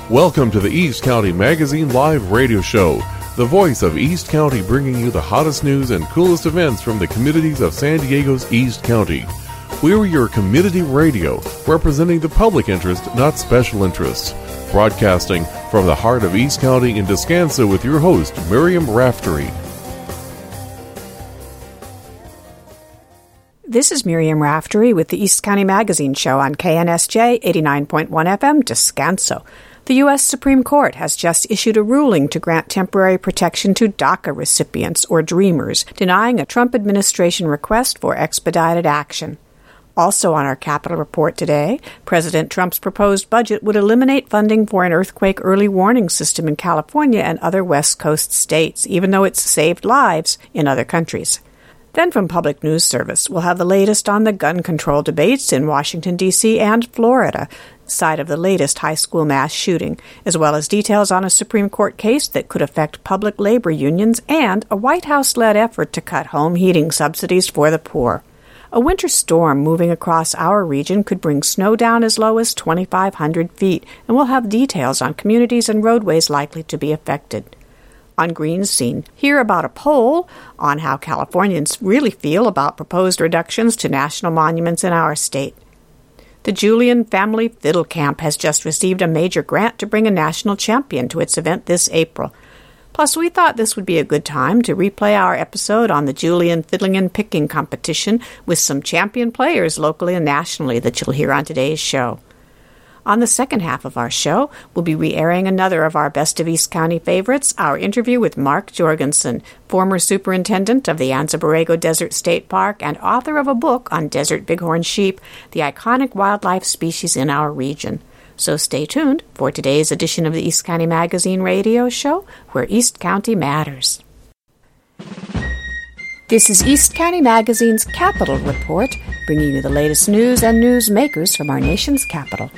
Welcome to the East County Magazine Live Radio Show, the voice of East County, bringing you the hottest news and coolest events from the communities of San Diego's East County. We're your community radio, representing the public interest, not special interests. Broadcasting from the heart of East County in Descanso with your host, Miriam Raftery. This is Miriam Raftery with the East County Magazine Show on KNSJ 89.1 FM, Descanso. The U.S. Supreme Court has just issued a ruling to grant temporary protection to DACA recipients, or Dreamers, denying a Trump administration request for expedited action. Also on our Capitol Report today, President Trump's proposed budget would eliminate funding for an earthquake early warning system in California and other West Coast states, even though it's saved lives in other countries. Then from Public News Service, we'll have the latest on the gun control debates in Washington, D.C. and Florida, side of the latest high school mass shooting, as well as details on a Supreme Court case that could affect public labor unions and a White House-led effort to cut home heating subsidies for the poor. A winter storm moving across our region could bring snow down as low as 2,500 feet, and we'll have details on communities and roadways likely to be affected. On Green's Scene, hear about a poll on how Californians really feel about proposed reductions to national monuments in our state. The Julian Family Fiddle Camp has just received a major grant to bring a national champion to its event this April. Plus, we thought this would be a good time to replay our episode on the Julian Fiddling and Picking competition with some champion players locally and nationally that you'll hear on today's show. On the second half of our show, we'll be re-airing another of our Best of East County favorites, our interview with Mark Jorgensen, former superintendent of the Anza Borrego Desert State Park and author of a book on desert bighorn sheep, the iconic wildlife species in our region. So stay tuned for today's edition of the East County Magazine Radio Show, where East County matters. This is East County Magazine's Capitol Report, bringing you the latest news and newsmakers from our nation's capital.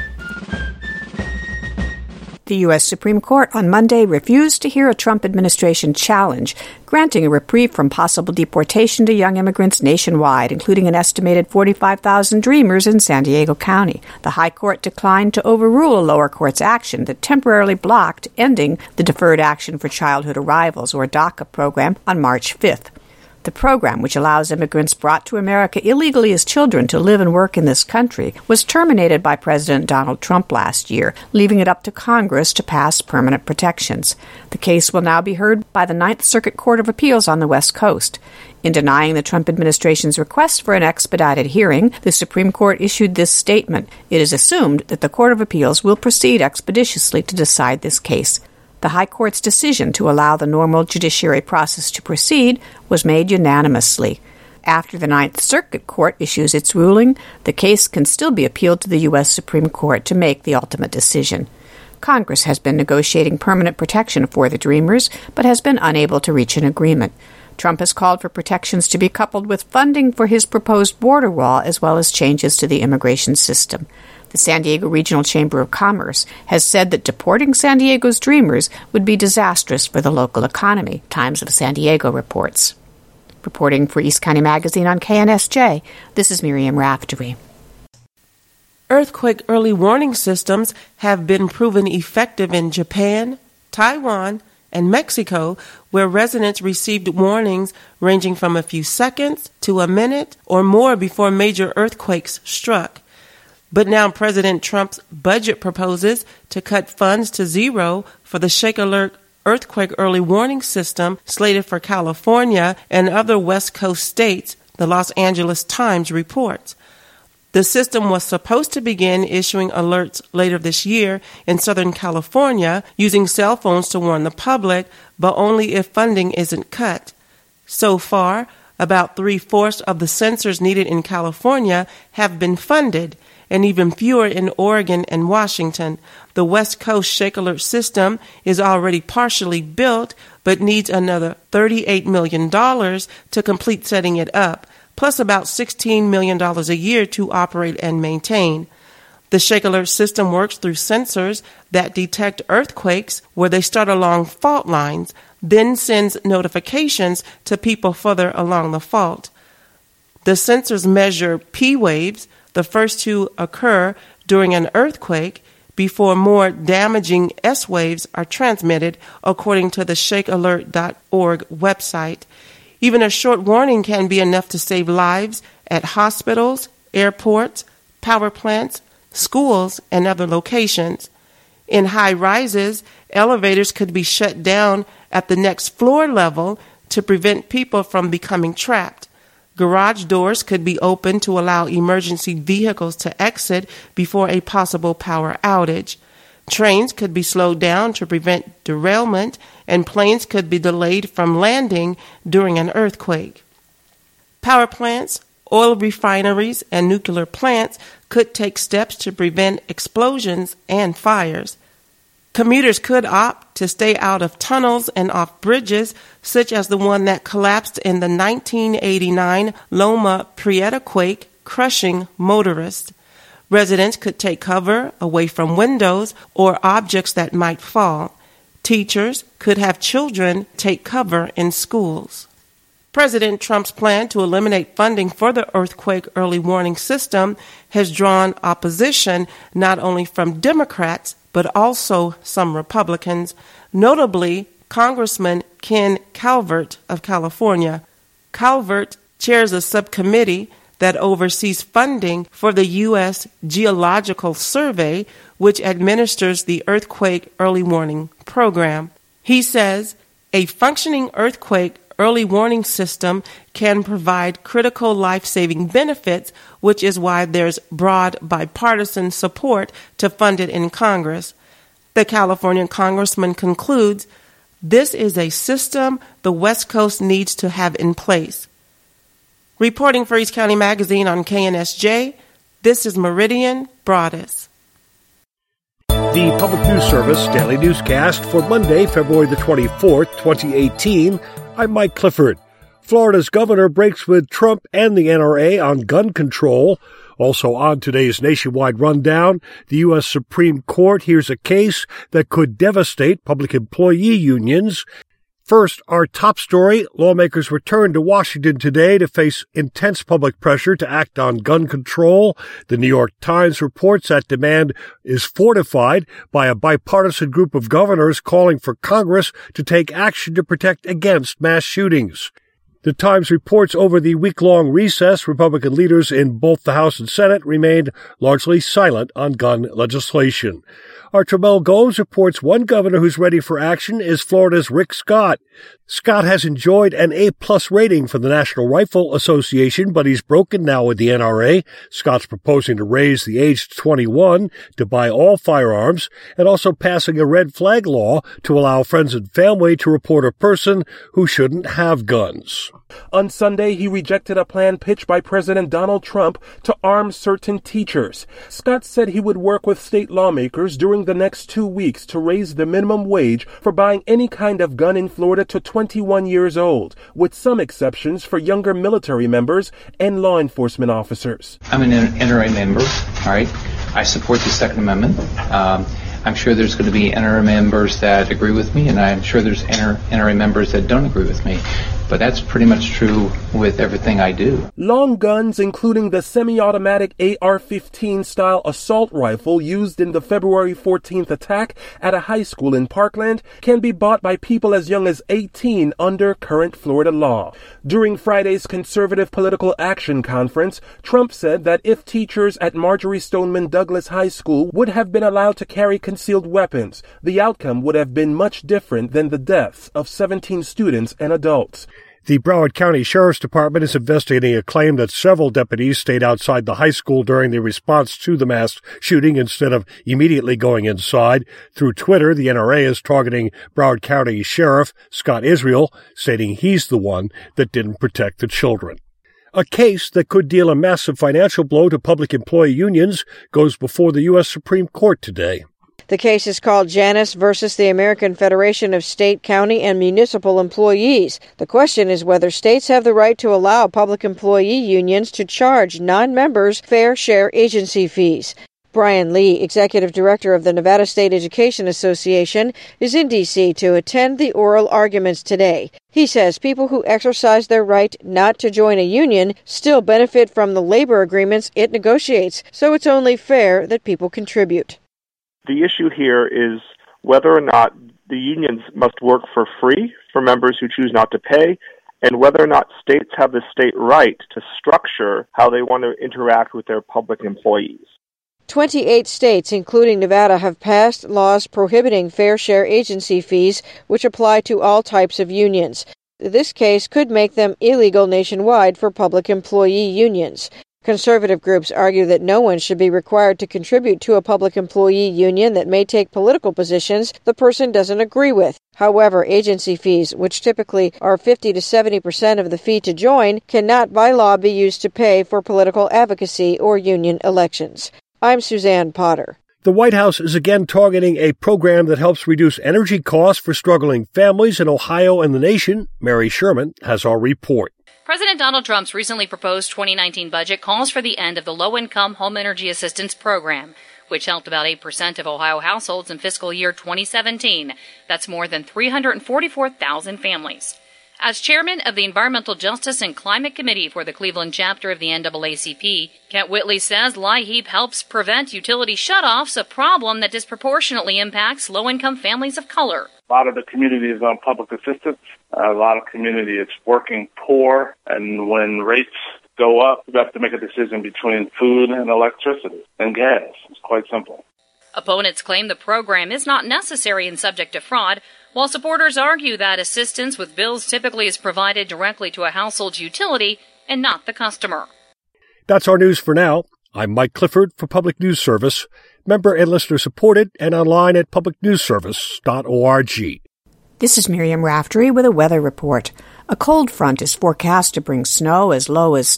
The U.S. Supreme Court on Monday refused to hear a Trump administration challenge, granting a reprieve from possible deportation to young immigrants nationwide, including an estimated 45,000 Dreamers in San Diego County. The High Court declined to overrule a lower court's action that temporarily blocked ending the Deferred Action for Childhood Arrivals, or DACA program, on March 5th. The program, which allows immigrants brought to America illegally as children to live and work in this country, was terminated by President Donald Trump last year, leaving it up to Congress to pass permanent protections. The case will now be heard by the Ninth Circuit Court of Appeals on the West Coast. In denying the Trump administration's request for an expedited hearing, the Supreme Court issued this statement. It is assumed that the Court of Appeals will proceed expeditiously to decide this case. The High Court's decision to allow the normal judiciary process to proceed was made unanimously. After the Ninth Circuit Court issues its ruling, the case can still be appealed to the U.S. Supreme Court to make the ultimate decision. Congress has been negotiating permanent protection for the Dreamers, but has been unable to reach an agreement. Trump has called for protections to be coupled with funding for his proposed border wall, as well as changes to the immigration system. The San Diego Regional Chamber of Commerce has said that deporting San Diego's Dreamers would be disastrous for the local economy, Times of San Diego reports. Reporting for East County Magazine on KNSJ, this is Miriam Raftery. Earthquake early warning systems have been proven effective in Japan, Taiwan, and Mexico, where residents received warnings ranging from a few seconds to a minute or more before major earthquakes struck. But now President Trump's budget proposes to cut funds to zero for the Shake Alert earthquake early warning system slated for California and other West Coast states, the Los Angeles Times reports. The system was supposed to begin issuing alerts later this year in Southern California using cell phones to warn the public, but only if funding isn't cut. So far, about 3/4 of the sensors needed in California have been funded, and even fewer in Oregon and Washington. The West Coast Shake Alert system is already partially built, but needs another $38 million to complete setting it up, plus about $16 million a year to operate and maintain. The Shake Alert system works through sensors that detect earthquakes where they start along fault lines, then sends notifications to people further along the fault. The sensors measure P waves, the first to occur during an earthquake, before more damaging S waves are transmitted, according to the shakealert.org website. Even a short warning can be enough to save lives at hospitals, airports, power plants, schools, and other locations. In high rises, elevators could be shut down at the next floor level to prevent people from becoming trapped. Garage doors could be opened to allow emergency vehicles to exit before a possible power outage. Trains could be slowed down to prevent derailment, and planes could be delayed from landing during an earthquake. Power plants, oil refineries, and nuclear plants could take steps to prevent explosions and fires. Commuters could opt to stay out of tunnels and off bridges, such as the one that collapsed in the 1989 Loma Prieta quake, crushing motorists. Residents could take cover away from windows or objects that might fall. Teachers could have children take cover in schools. President Trump's plan to eliminate funding for the earthquake early warning system has drawn opposition not only from Democrats, but also some Republicans, notably Congressman Ken Calvert of California. Calvert chairs a subcommittee that oversees funding for the U.S. Geological Survey, which administers the Earthquake Early Warning Program. He says a functioning earthquake early warning system can provide critical life-saving benefits, which is why there's broad bipartisan support to fund it in Congress. The California congressman concludes, this is a system the West Coast needs to have in place. Reporting for East County Magazine on KNSJ, this is Meridian Broadus. The Public News Service Daily Newscast for Monday, February the 24th, 2018. I'm Mike Clifford. Florida's governor breaks with Trump and the NRA on gun control. Also on today's nationwide rundown, the U.S. Supreme Court hears a case that could devastate public employee unions. First, our top story, lawmakers return to Washington today to face intense public pressure to act on gun control. The New York Times reports that demand is fortified by a bipartisan group of governors calling for Congress to take action to protect against mass shootings. The Times reports over the week-long recess, Republican leaders in both the House and Senate remained largely silent on gun legislation. Our Tremel Gomes reports one governor who's ready for action is Florida's Rick Scott. Scott has enjoyed an A-plus rating from the National Rifle Association, but he's broken now with the NRA. Scott's proposing to raise the age to 21 to buy all firearms and also passing a red flag law to allow friends and family to report a person who shouldn't have guns. On Sunday, he rejected a plan pitched by President Donald Trump to arm certain teachers. Scott said he would work with state lawmakers during the next 2 weeks to raise the minimum wage for buying any kind of gun in Florida to 21 years old, with some exceptions for younger military members and law enforcement officers. I'm an NRA member, all right? I support the Second Amendment. I'm sure there's going to be NRA members that agree with me, and I'm sure there's NRA members that don't agree with me. But that's pretty much true with everything I do. Long guns, including the semi-automatic AR-15 style assault rifle used in the February 14th attack at a high school in Parkland, can be bought by people as young as 18 under current Florida law. During Friday's Conservative Political Action Conference, Trump said that if teachers at Marjorie Stoneman Douglas High School would have been allowed to carry concealed weapons, the outcome would have been much different than the deaths of 17 students and adults. The Broward County Sheriff's Department is investigating a claim that several deputies stayed outside the high school during the response to the mass shooting instead of immediately going inside. Through Twitter, the NRA is targeting Broward County Sheriff Scott Israel, stating he's the one that didn't protect the children. A case that could deal a massive financial blow to public employee unions goes before the U.S. Supreme Court today. The case is called Janus versus the American Federation of State, County, and Municipal Employees. The question is whether states have the right to allow public employee unions to charge non-members fair share agency fees. Brian Lee, Executive Director of the Nevada State Education Association, is in D.C. to attend the oral arguments today. He says people who exercise their right not to join a union still benefit from the labor agreements it negotiates, so it's only fair that people contribute. The issue here is whether or not the unions must work for free for members who choose not to pay, and whether or not states have the state right to structure how they want to interact with their public employees. 28 states, including Nevada, have passed laws prohibiting fair share agency fees, which apply to all types of unions. This case could make them illegal nationwide for public employee unions. Conservative groups argue that no one should be required to contribute to a public employee union that may take political positions the person doesn't agree with. However, agency fees, which typically are 50 to 70% of the fee to join, cannot by law be used to pay for political advocacy or union elections. I'm Suzanne Potter. The White House is again targeting a program that helps reduce energy costs for struggling families in Ohio and the nation. Mary Sherman has our report. President Donald Trump's recently proposed 2019 budget calls for the end of the Low-Income Home Energy Assistance Program, which helped about 8% of Ohio households in fiscal year 2017. That's more than 344,000 families. As chairman of the Environmental Justice and Climate Committee for the Cleveland chapter of the NAACP, Kent Whitley says LIHEAP helps prevent utility shutoffs, a problem that disproportionately impacts low-income families of color. A lot of the community is on public assistance. A lot of community is working poor, and when rates go up, you have to make a decision between food and electricity and gas. It's quite simple. Opponents claim the program is not necessary and subject to fraud, while supporters argue that assistance with bills typically is provided directly to a household's utility and not the customer. That's our news for now. I'm Mike Clifford for Public News Service, member and listener supported, and online at publicnewsservice.org. This is Miriam Raftery with a weather report. A cold front is forecast to bring snow as low as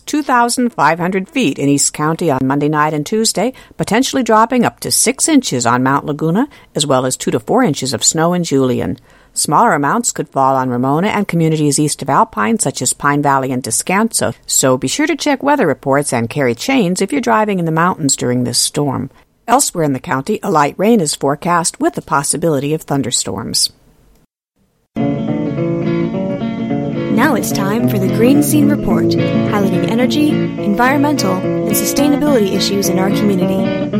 2,500 feet in East County on Monday night and Tuesday, potentially dropping up to 6 inches on Mount Laguna, as well as 2 to 4 inches of snow in Julian. Smaller amounts could fall on Ramona and communities east of Alpine, such as Pine Valley and Descanso, so be sure to check weather reports and carry chains if you're driving in the mountains during this storm. Elsewhere in the county, a light rain is forecast with the possibility of thunderstorms. Now it's time for the Green Scene Report, highlighting energy, environmental, and sustainability issues in our community.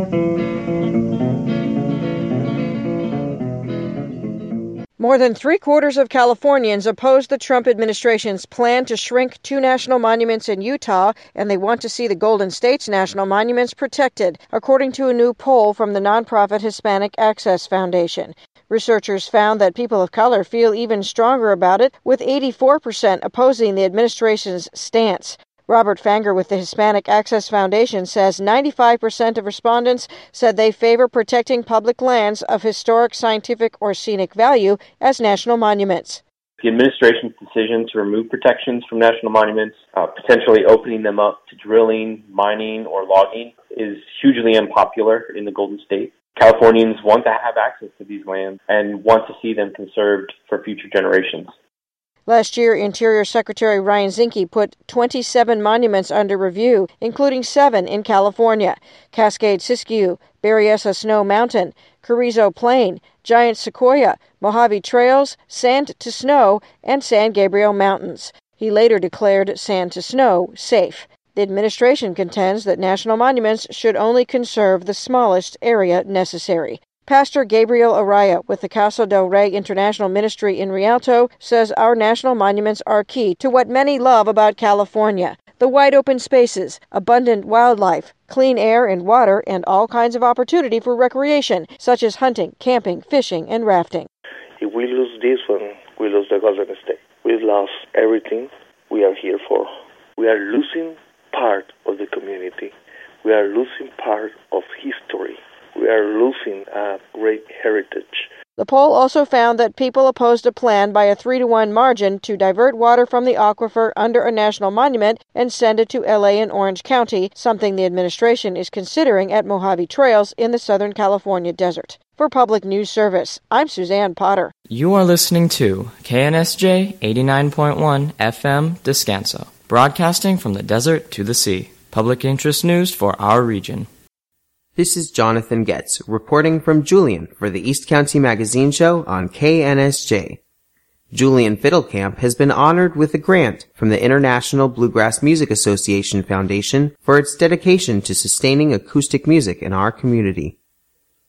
More than 3/4 of Californians oppose the Trump administration's plan to shrink 2 national monuments in Utah, and they want to see the Golden State's national monuments protected, according to a new poll from the nonprofit Hispanic Access Foundation. Researchers found that people of color feel even stronger about it, with 84% opposing the administration's stance. Robert Fanger with the Hispanic Access Foundation says 95% of respondents said they favor protecting public lands of historic, scientific, or scenic value as national monuments. The administration's decision to remove protections from national monuments, potentially opening them up to drilling, mining, or logging, is hugely unpopular in the Golden State. Californians want to have access to these lands and want to see them conserved for future generations. Last year, Interior Secretary Ryan Zinke put 27 monuments under review, including 7 in California: Cascade Siskiyou, Berryessa Snow Mountain, Carrizo Plain, Giant Sequoia, Mojave Trails, Sand to Snow, and San Gabriel Mountains. He later declared Sand to Snow safe. The administration contends that national monuments should only conserve the smallest area necessary. Pastor Gabriel Araya with the Casa del Rey International Ministry in Rialto says our national monuments are key to what many love about California: the wide open spaces, abundant wildlife, clean air and water, and all kinds of opportunity for recreation, such as hunting, camping, fishing, and rafting. If we lose this one, we lose the Golden State. We've lost everything we are here for. We are losing part of the community. We are losing part of history. We are losing a great heritage. The poll also found that people opposed a plan by a 3-to-1 margin to divert water from the aquifer under a national monument and send it to LA and Orange County, something the administration is considering at Mojave Trails in the Southern California desert. For Public News Service, I'm Suzanne Potter. You are listening to KNSJ 89.1 FM Descanso, broadcasting from the desert to the sea. Public interest news for our region. This is Jonathan Getz, reporting from Julian for the East County Magazine Show on KNSJ. Julian Fiddlecamp has been honored with a grant from the International Bluegrass Music Association Foundation for its dedication to sustaining acoustic music in our community.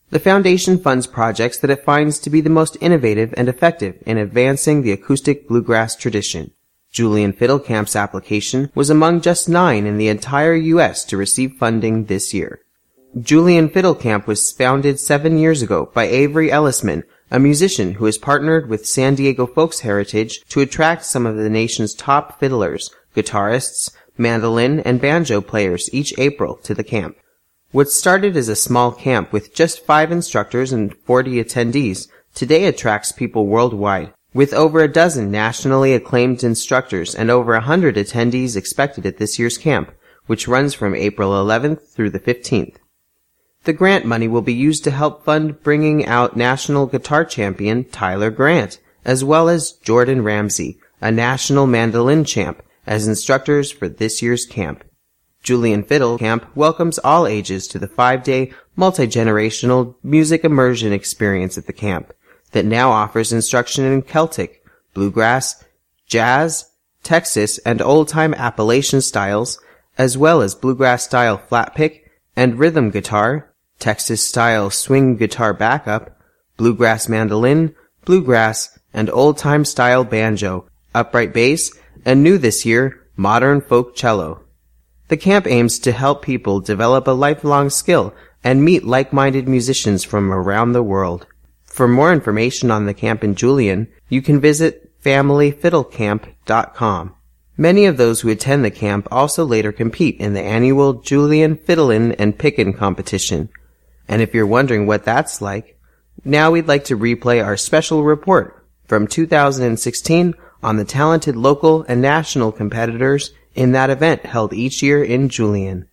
The foundation funds projects that it finds to be the most innovative and effective in advancing the acoustic bluegrass tradition. Julian Fiddlecamp's application was among just 9 in the entire U.S. to receive funding this year. Julian Fiddlecamp was founded 7 years ago by Avery Ellisman, a musician who has partnered with San Diego Folks Heritage to attract some of the nation's top fiddlers, guitarists, mandolin, and banjo players each April to the camp. What started as a small camp with just 5 instructors and 40 attendees today attracts people worldwide, with over a dozen nationally acclaimed instructors and over 100 attendees expected at this year's camp, which runs from April 11th through the 15th. The grant money will be used to help fund bringing out national guitar champion Tyler Grant, as well as Jordan Ramsey, a national mandolin champ, as instructors for this year's camp. Julian Fiddlecamp welcomes all ages to the 5-day, multi-generational music immersion experience at the camp that now offers instruction in Celtic, bluegrass, jazz, Texas, and old-time Appalachian styles, as well as bluegrass-style flat-pick and rhythm guitar, Texas-style swing guitar backup, bluegrass mandolin, bluegrass, and old-time style banjo, upright bass, and new this year, modern folk cello. The camp aims to help people develop a lifelong skill and meet like-minded musicians from around the world. For more information on the camp in Julian, you can visit familyfiddlecamp.com. Many of those who attend the camp also later compete in the annual Julian Fiddlin' and Pickin' competition. And if you're wondering what that's like, now we'd like to replay our special report from 2016 on the talented local and national competitors in that event held each year in Julian.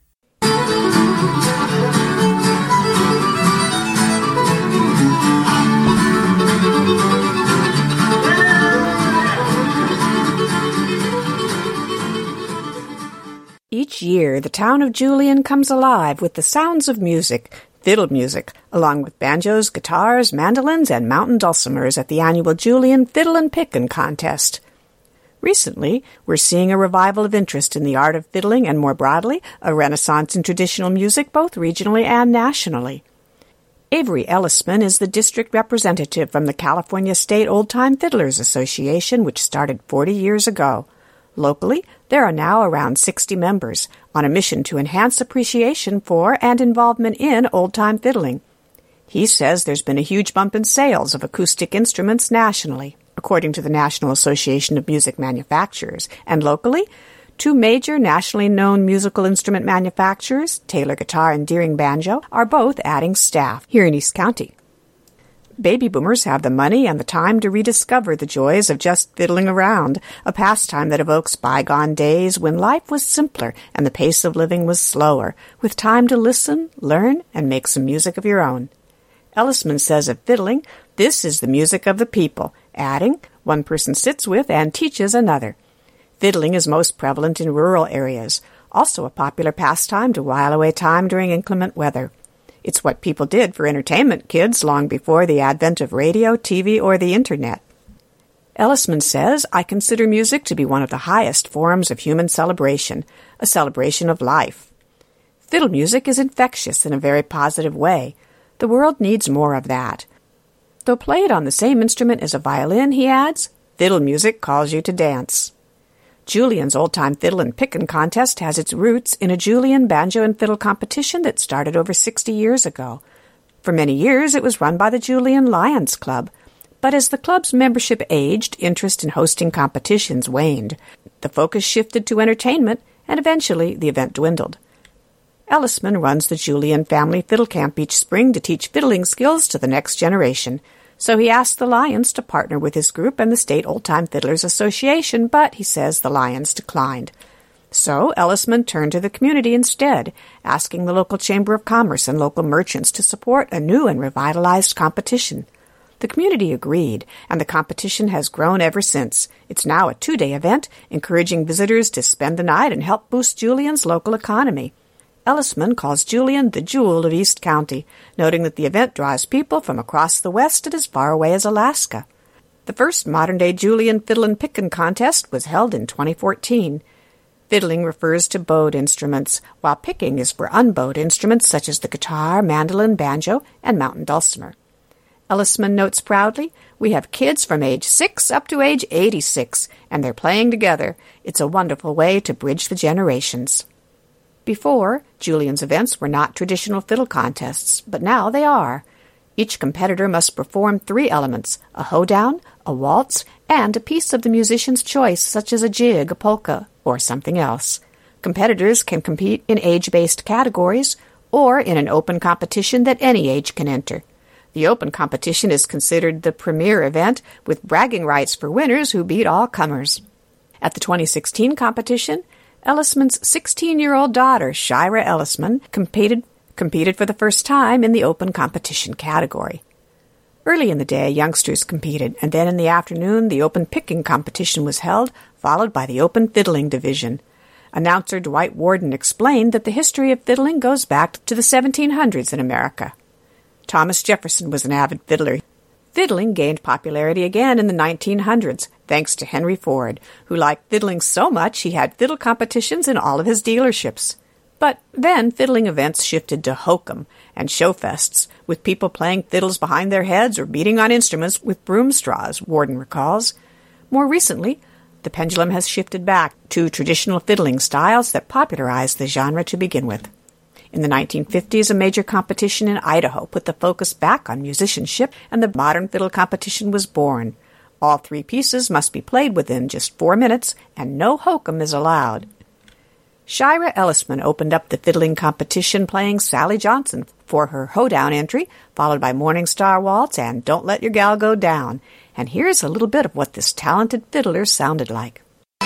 Each year, the town of Julian comes alive with the sounds of music, fiddle music, along with banjos, guitars, mandolins, and mountain dulcimers at the annual Julian Fiddle and Pickin' contest. Recently, we're seeing a revival of interest in the art of fiddling and, more broadly, a renaissance in traditional music both regionally and nationally. Avery Ellisman is the district representative from the California State Old-Time Fiddlers Association, which started 40 years ago. Locally, there are now around 60 members, on a mission to enhance appreciation for and involvement in old-time fiddling. He says there's been a huge bump in sales of acoustic instruments nationally, according to the National Association of Music Manufacturers, and locally, 2 major nationally known musical instrument manufacturers, Taylor Guitar and Deering Banjo, are both adding staff here in East County. Baby boomers have the money and the time to rediscover the joys of just fiddling around, a pastime that evokes bygone days when life was simpler and the pace of living was slower, with time to listen, learn, and make some music of your own. Ellisman says of fiddling, this is the music of the people, adding, one person sits with and teaches another. Fiddling is most prevalent in rural areas, also a popular pastime to while away time during inclement weather. It's what people did for entertainment, kids, long before the advent of radio, TV, or the Internet. Ellisman says, I consider music to be one of the highest forms of human celebration, a celebration of life. Fiddle music is infectious in a very positive way. The world needs more of that. Though played on the same instrument as a violin, he adds, fiddle music calls you to dance. Julian's Old-Time Fiddle and Pickin' contest has its roots in a Julian banjo and fiddle competition that started over 60 years ago. For many years, it was run by the Julian Lions Club, but as the club's membership aged, interest in hosting competitions waned. The focus shifted to entertainment, and eventually the event dwindled. Ellisman runs the Julian Family Fiddle Camp each spring to teach fiddling skills to the next generation. So he asked the Lions to partner with his group and the State Old-Time Fiddlers Association, but he says the Lions declined. So Ellisman turned to the community instead, asking the local Chamber of Commerce and local merchants to support a new and revitalized competition. The community agreed, and the competition has grown ever since. It's now a 2-day event, encouraging visitors to spend the night and help boost Julian's local economy. Ellisman calls Julian the jewel of East County, noting that the event draws people from across the West and as far away as Alaska. The first modern-day Julian Fiddle and Pickin' contest was held in 2014. Fiddling refers to bowed instruments, while picking is for unbowed instruments such as the guitar, mandolin, banjo, and mountain dulcimer. Ellisman notes proudly, "We have kids from age 6 up to age 86, and they're playing together. It's a wonderful way to bridge the generations." Before, Julian's events were not traditional fiddle contests, but now they are. Each competitor must perform 3 elements, a hoedown, a waltz, and a piece of the musician's choice, such as a jig, a polka, or something else. Competitors can compete in age-based categories or in an open competition that any age can enter. The open competition is considered the premier event, with bragging rights for winners who beat all comers. At the 2016 competition, Ellisman's 16-year-old daughter, Shira Ellisman, competed for the first time in the open competition category. Early in the day, youngsters competed, and then in the afternoon, the open picking competition was held, followed by the open fiddling division. Announcer Dwight Warden explained that the history of fiddling goes back to the 1700s in America. Thomas Jefferson was an avid fiddler. Fiddling gained popularity again in the 1900s, thanks to Henry Ford, who liked fiddling so much he had fiddle competitions in all of his dealerships. But then fiddling events shifted to hokum and showfests, with people playing fiddles behind their heads or beating on instruments with broom straws, Warden recalls. More recently, the pendulum has shifted back to traditional fiddling styles that popularized the genre to begin with. In the 1950s, a major competition in Idaho put the focus back on musicianship, and the modern fiddle competition was born. All 3 pieces must be played within just 4 minutes, and no hokum is allowed. Shira Ellisman opened up the fiddling competition playing Sally Johnson for her hoedown entry, followed by Morning Star Waltz and Don't Let Your Gal Go Down. And here's a little bit of what this talented fiddler sounded like.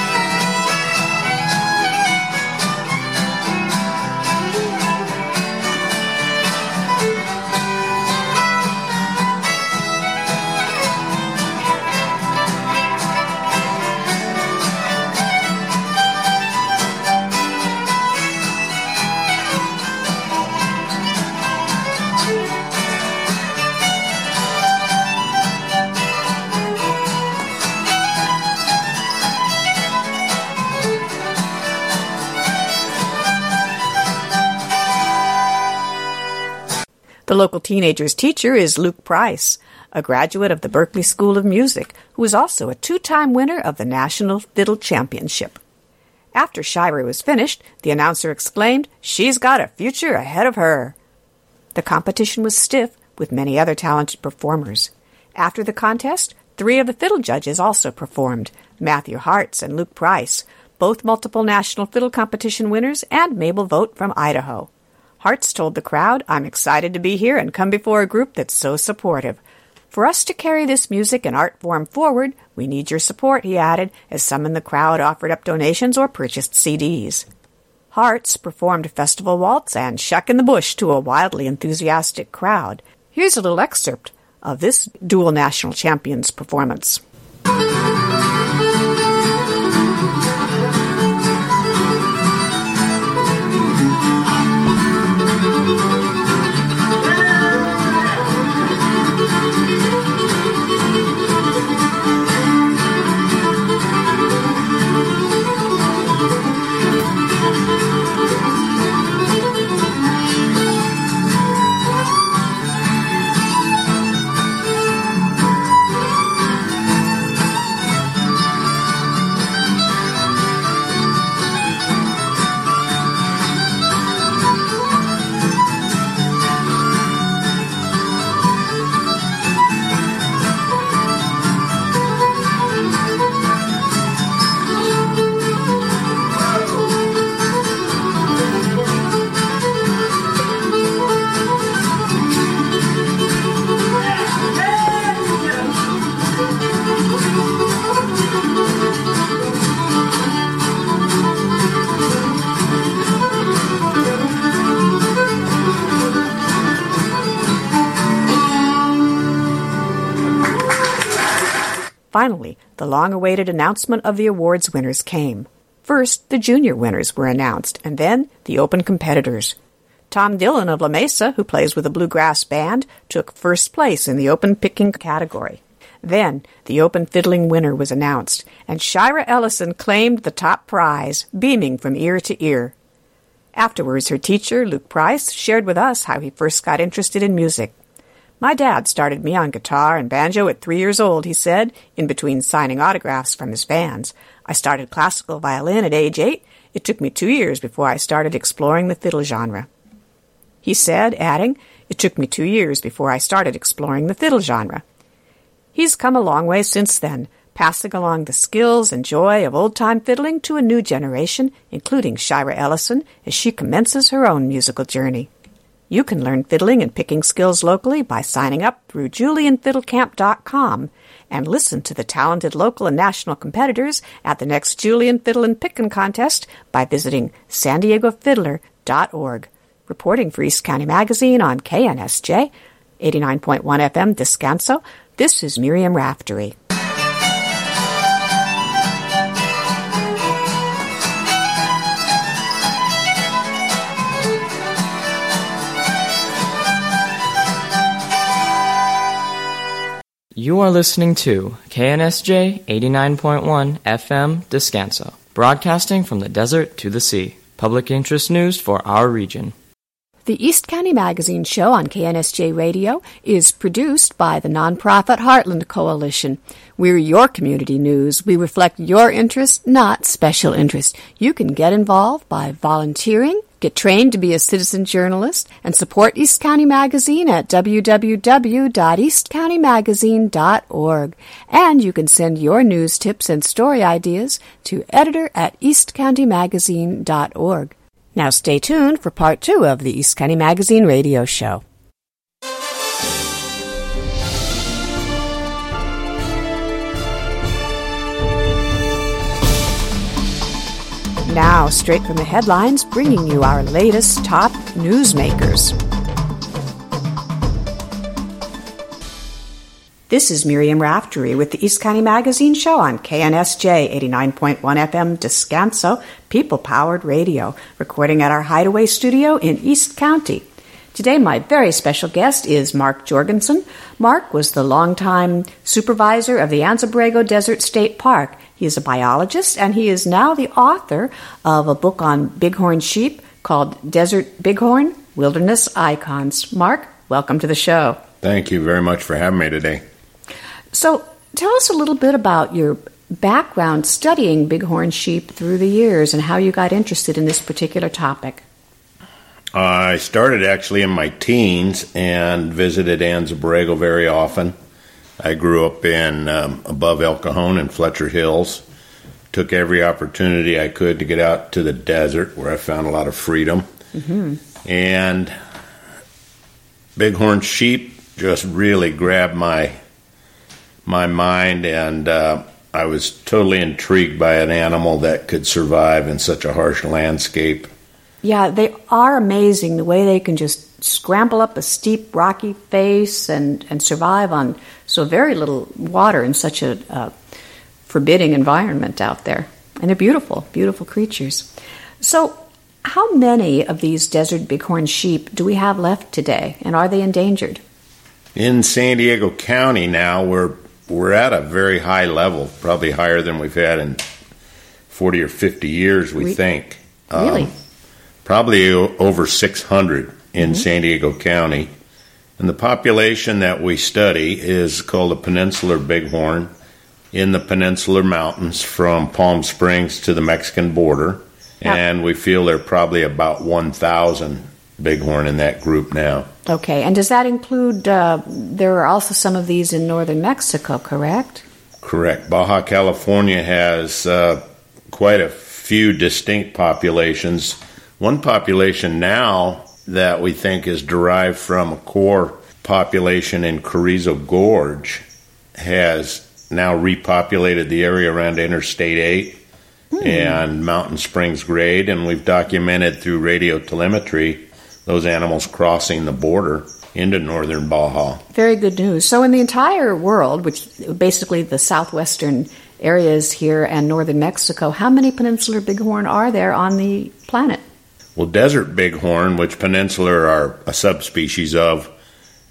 The local teenager's teacher is Luke Price, a graduate of the Berklee School of Music, who is also a 2-time winner of the National Fiddle Championship. After Shira was finished, the announcer exclaimed, "She's got a future ahead of her." The competition was stiff, with many other talented performers. After the contest, 3 of the fiddle judges also performed, Matthew Hartz and Luke Price, both multiple National Fiddle Competition winners, and Mabel Vogt from Idaho. Hartz told the crowd, "I'm excited to be here and come before a group that's so supportive. For us to carry this music and art form forward, we need your support," he added, as some in the crowd offered up donations or purchased CDs. Hartz performed Festival Waltz and Shuck in the Bush to a wildly enthusiastic crowd. Here's a little excerpt of this dual national champion's performance. Finally, the long-awaited announcement of the awards winners came. First, the junior winners were announced, and then the open competitors. Tom Dillon of La Mesa, who plays with a bluegrass band, took first place in the open picking category. Then the open fiddling winner was announced, and Shira Ellison claimed the top prize, beaming from ear to ear. Afterwards, her teacher, Luke Price, shared with us how he first got interested in music. My dad started me on guitar and banjo at 3 years old, he said, in between signing autographs from his fans. I started classical violin at age 8. It took me 2 years before I started exploring the fiddle genre. He said, adding, it took me 2 years before I started exploring the fiddle genre. He's come a long way since then, passing along the skills and joy of old-time fiddling to a new generation, including Shira Ellison, as she commences her own musical journey. You can learn fiddling and picking skills locally by signing up through JulianFiddleCamp.com and listen to the talented local and national competitors at the next Julian Fiddle and Pickin' Contest by visiting SanDiegoFiddler.org. Reporting for East County Magazine on KNSJ, 89.1 FM Descanso, this is Miriam Raftery. You are listening to KNSJ 89.1 FM Descanso, broadcasting from the desert to the sea. Public interest news for our region. The East County Magazine show on KNSJ Radio is produced by the nonprofit Heartland Coalition. We're your community news. We reflect your interest, not special interest. You can get involved by volunteering, get trained to be a citizen journalist, and support East County Magazine at www.eastcountymagazine.org. And you can send your news tips and story ideas to editor@eastcountymagazine.org. Now stay tuned for part 2 of the East County Magazine radio show. Now, straight from the headlines, bringing you our latest top newsmakers. This is Miriam Raftery with the East County Magazine show on KNSJ 89.1 FM Descanso, people-powered radio, recording at our Hideaway studio in East County. Today, my very special guest is Mark Jorgensen. Mark was the longtime supervisor of the Anza-Borrego Desert State Park. He is a biologist, and he is now the author of a book on bighorn sheep called Desert Bighorn, Wilderness Icons. Mark, welcome to the show. Thank you very much for having me today. So, tell us a little bit about your background studying bighorn sheep through the years and how you got interested in this particular topic. I started actually in my teens and visited Anza-Borrego very often. I grew up in above El Cajon and Fletcher Hills. Took every opportunity I could to get out to the desert where I found a lot of freedom. Mm-hmm. And bighorn sheep just really grabbed my mind, and I was totally intrigued by an animal that could survive in such a harsh landscape. Yeah, they are amazing the way they can just scramble up a steep, rocky face and survive on so very little water in such a forbidding environment out there. And they're beautiful, beautiful creatures. So how many of these desert bighorn sheep do we have left today, and are they endangered? In San Diego County now, we're at a very high level, probably higher than we've had in 40 or 50 years, we think. Really? Probably over 600 in San Diego County. And the population that we study is called the Peninsular Bighorn in the Peninsular Mountains from Palm Springs to the Mexican border. Yeah. And we feel there are probably about 1,000 bighorn in that group now. Okay, and does that include, there are also some of these in northern Mexico, correct? Correct. Baja California has quite a few distinct populations. One population now that we think is derived from a core population in Carrizo Gorge has now repopulated the area around Interstate 8 and Mountain Springs Grade, and we've documented through radio telemetry those animals crossing the border into northern Baja. Very good news. So in the entire world, which basically the southwestern areas here and northern Mexico, how many peninsular bighorn are there on the planet? Well, desert bighorn, which peninsular are a subspecies of,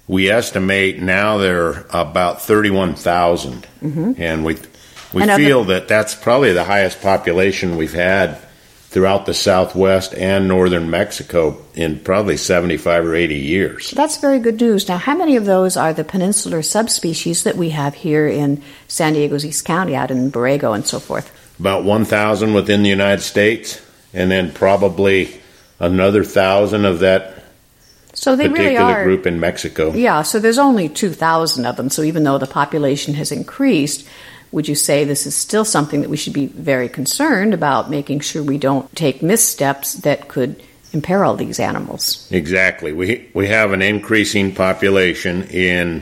We estimate now there are about 31,000, and we feel that that's probably the highest population we've had throughout the Southwest and northern Mexico in probably 75 or 80 years. That's very good news. Now, how many of those are the peninsular subspecies that we have here in San Diego's East County, out in Borrego and so forth? About 1,000 within the United States, and then probably another 1,000 of that particular group in Mexico. Yeah, so there's only 2,000 of them. So even though the population has increased, would you say this is still something that we should be very concerned about, making sure we don't take missteps that could imperil these animals? Exactly. We have an increasing population in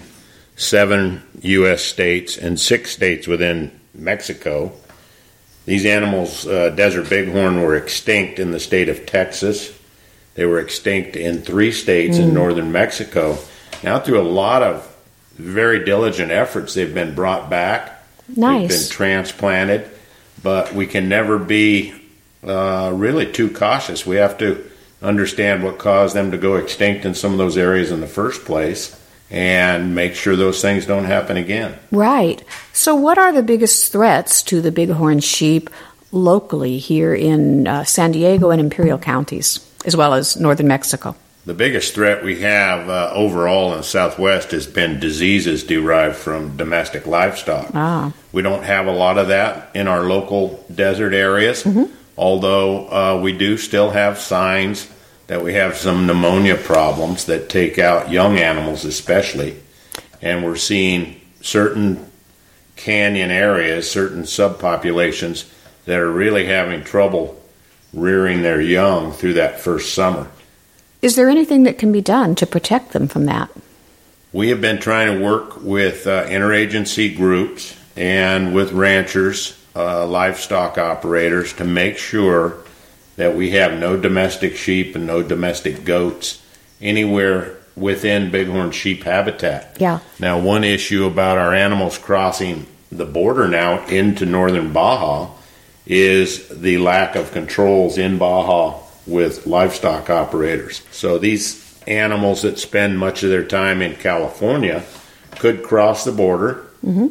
7 U.S. states and 6 states within Mexico. These animals, desert bighorn, were extinct in the state of Texas. They were extinct in 3 states in northern Mexico. Now, through a lot of very diligent efforts, they've been brought back. Nice. They've been transplanted, but we can never be really too cautious. We have to understand what caused them to go extinct in some of those areas in the first place and make sure those things don't happen again. Right. So what are the biggest threats to the bighorn sheep locally here in San Diego and Imperial counties, as well as northern Mexico? The biggest threat we have overall in the Southwest has been diseases derived from domestic livestock. We don't have a lot of that in our local desert areas, although we do still have signs that we have some pneumonia problems that take out young animals especially. And we're seeing certain canyon areas, certain subpopulations that are really having trouble rearing their young through that first summer. Is there anything that can be done to protect them from that? We have been trying to work with interagency groups and with ranchers, livestock operators, to make sure that we have no domestic sheep and no domestic goats anywhere within bighorn sheep habitat. Yeah. Now, one issue about our animals crossing the border now into northern Baja is the lack of controls in Baja with livestock operators. So these animals that spend much of their time in California could cross the border,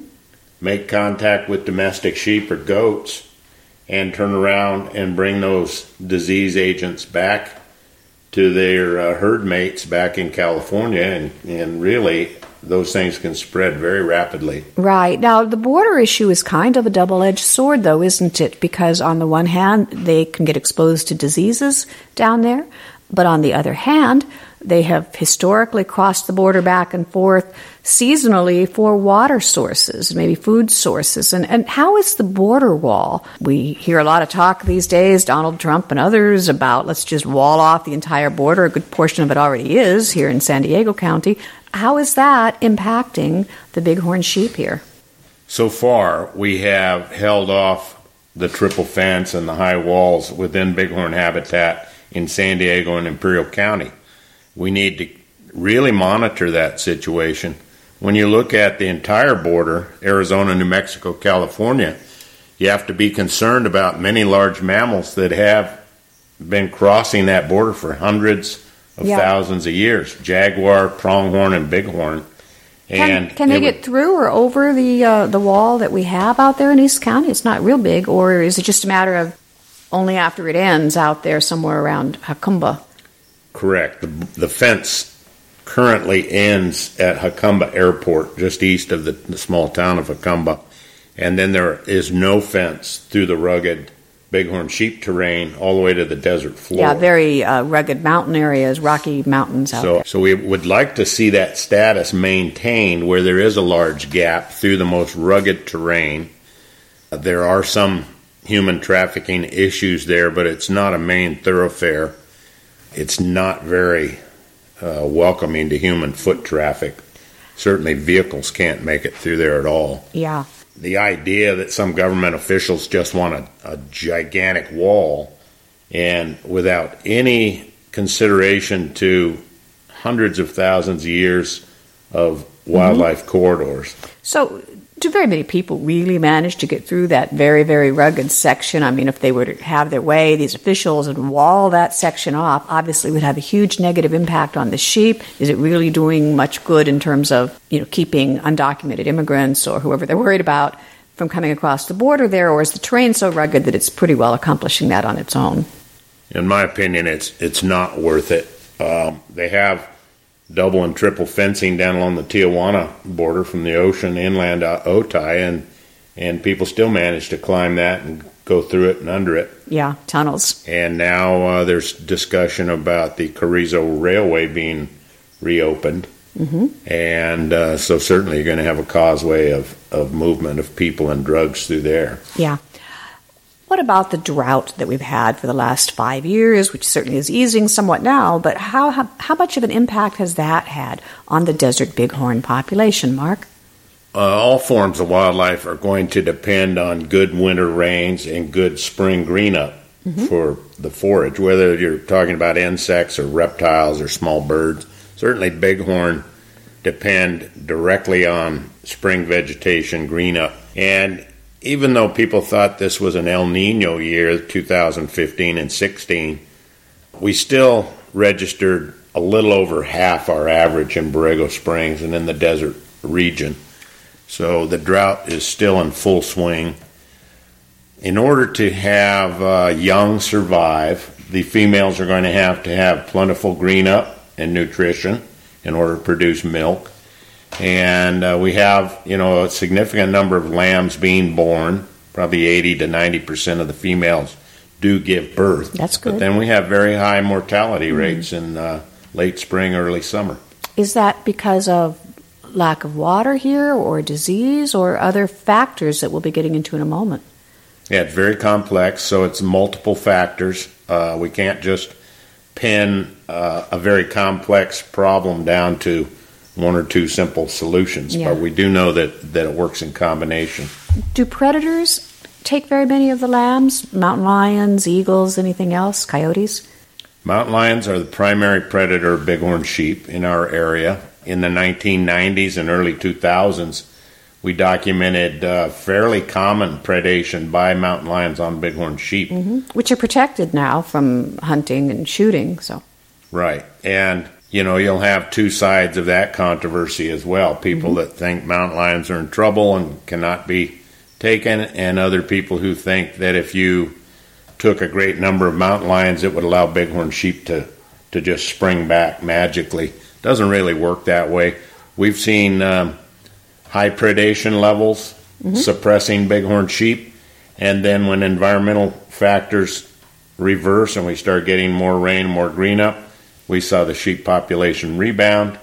make contact with domestic sheep or goats, and turn around and bring those disease agents back to their herd mates back in California, and really those things can spread very rapidly. Right. Now, the border issue is kind of a double-edged sword, though, isn't it? Because on the one hand, they can get exposed to diseases down there, but on the other hand, they have historically crossed the border back and forth seasonally for water sources, maybe food sources. And how is the border wall? We hear a lot of talk these days, Donald Trump and others, about let's just wall off the entire border. A good portion of it already is here in San Diego County. How is that impacting the bighorn sheep here? So far, we have held off the triple fence and the high walls within bighorn habitat in San Diego and Imperial County. We need to really monitor that situation. When you look at the entire border, Arizona, New Mexico, California, you have to be concerned about many large mammals that have been crossing that border for hundreds of thousands of years. Jaguar, pronghorn, and bighorn. And can they get through or over the wall that we have out there in East County? It's not real big, or is it just a matter of only after it ends out there somewhere around Jacumba? Correct. The fence currently ends at Jacumba Airport, just east of the small town of Jacumba. And then there is no fence through the rugged bighorn sheep terrain all the way to the desert floor. Yeah, very rugged mountain areas, rocky mountains out there. So we would like to see that status maintained where there is a large gap through the most rugged terrain. There are some human trafficking issues there, but it's not a main thoroughfare. It's not very welcoming to human foot traffic. Certainly vehicles can't make it through there at all. Yeah. The idea that some government officials just want a gigantic wall and without any consideration to hundreds of thousands of years of wildlife corridors. So Do very many people really manage to get through that very, very rugged section? I mean, if they were to have their way, these officials, and wall that section off, obviously would have a huge negative impact on the sheep. Is it really doing much good in terms of, keeping undocumented immigrants or whoever they're worried about from coming across the border there, or is the terrain so rugged that it's pretty well accomplishing that on its own? In my opinion, it's not worth it. They have double and triple fencing down along the Tijuana border from the ocean inland Otay, and people still manage to climb that and go through it and under it. Yeah, tunnels. And now there's discussion about the Carrizo Railway being reopened. Mm-hmm. And so certainly you're going to have a causeway of movement of people and drugs through there. Yeah. What about the drought that we've had for the last 5 years, which certainly is easing somewhat now, but how much of an impact has that had on the desert bighorn population, Mark? All forms of wildlife are going to depend on good winter rains and good spring green-up for the forage, whether you're talking about insects or reptiles or small birds. Certainly bighorn depend directly on spring vegetation, green-up. And even though people thought this was an El Nino year, 2015 and 16, we still registered a little over half our average in Borrego Springs and in the desert region. So the drought is still in full swing. In order to have young survive, the females are going to have plentiful green up and nutrition in order to produce milk. And we have, a significant number of lambs being born. Probably 80 to 90% of the females do give birth. That's good. But then we have very high mortality rates in late spring, early summer. Is that because of lack of water here or disease or other factors that we'll be getting into in a moment? Yeah, it's very complex, so it's multiple factors. We can't just pin a very complex problem down to one or two simple solutions, but we do know that it works in combination. Do predators take very many of the lambs? Mountain lions, eagles, anything else? Coyotes? Mountain lions are the primary predator of bighorn sheep in our area. In the 1990s and early 2000s, we documented fairly common predation by mountain lions on bighorn sheep. Which are protected now from hunting and shooting. Right. And you'll have two sides of that controversy as well. People that think mountain lions are in trouble and cannot be taken, and other people who think that if you took a great number of mountain lions, it would allow bighorn sheep to just spring back magically. Doesn't really work that way. We've seen high predation levels suppressing bighorn sheep, and then when environmental factors reverse and we start getting more rain, more green up, we saw the sheep population rebound,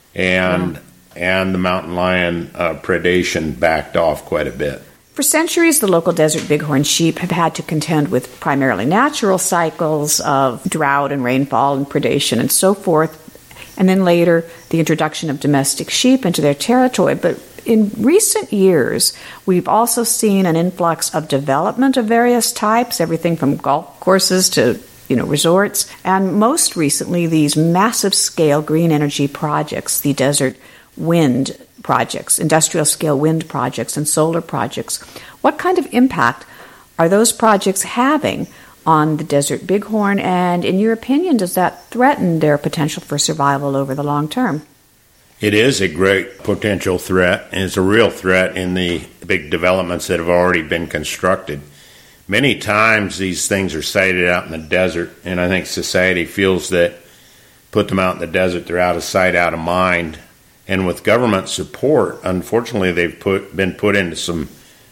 and the mountain lion predation backed off quite a bit. For centuries, the local desert bighorn sheep have had to contend with primarily natural cycles of drought and rainfall and predation and so forth, and then later the introduction of domestic sheep into their territory. But in recent years, we've also seen an influx of development of various types, everything from golf courses to resorts, and most recently these massive scale green energy projects, the desert wind projects, industrial scale wind projects and solar projects. What kind of impact are those projects having on the desert bighorn, and in your opinion, does that threaten their potential for survival over the long term? It is a great potential threat, and it's a real threat in the big developments that have already been constructed. Many times these things are sited out in the desert, and I think society feels that put them out in the desert, they're out of sight, out of mind. And with government support, unfortunately, they've been put into some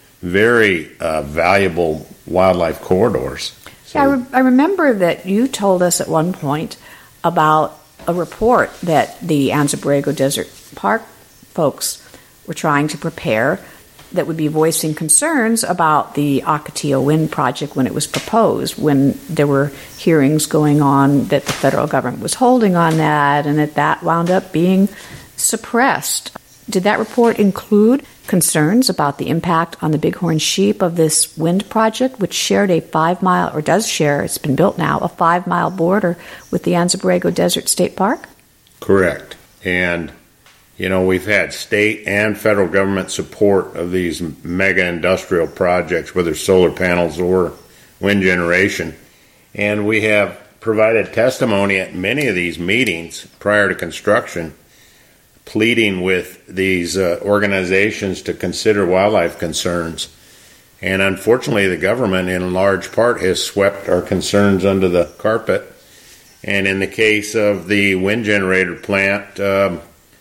very valuable wildlife corridors. So, I remember that you told us at one point about a report that the Anza Borrego Desert Park folks were trying to prepare that would be voicing concerns about the Ocotillo Wind Project when it was proposed, when there were hearings going on that the federal government was holding on that, and that wound up being suppressed. Did that report include concerns about the impact on the bighorn sheep of this wind project, which shared a 5-mile, or does share, it's been built now, a 5-mile border with the Anza Borrego Desert State Park? Correct. And we've had state and federal government support of these mega industrial projects, whether solar panels or wind generation. And we have provided testimony at many of these meetings prior to construction, pleading with these organizations to consider wildlife concerns. And unfortunately, the government, in large part, has swept our concerns under the carpet. And in the case of the wind generator plant,